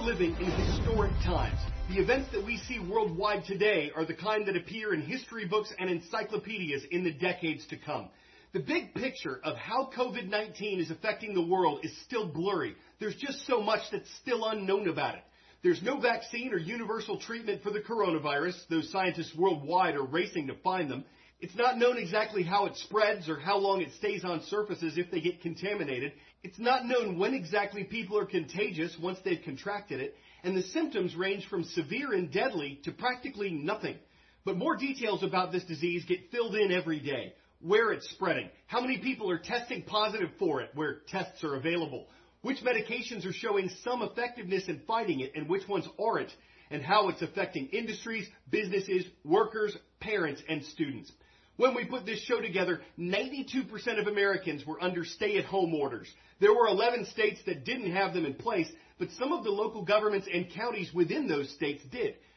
living in historic times. The events that we see worldwide today are the kind that appear in history books and encyclopedias in the decades to come. The big picture of how COVID-19 is affecting the world is still blurry. There's just so much that's still unknown about it. There's no vaccine or universal treatment for the coronavirus, though scientists worldwide are racing to find them. It's not known exactly how it spreads or how long it stays on surfaces if they get contaminated. It's not known when exactly people are contagious once they've contracted it, and the symptoms range from severe and deadly to practically nothing. But more details about this disease get filled in every day. Where it's spreading, how many people are testing positive for it where tests are available, which medications are showing some effectiveness in fighting it and which ones aren't, and how it's affecting industries, businesses, workers, parents, and students. When we put this show together, 92% of Americans were under stay-at-home orders. There were 11 states that didn't have them in place, but some of the local governments and counties within those states did.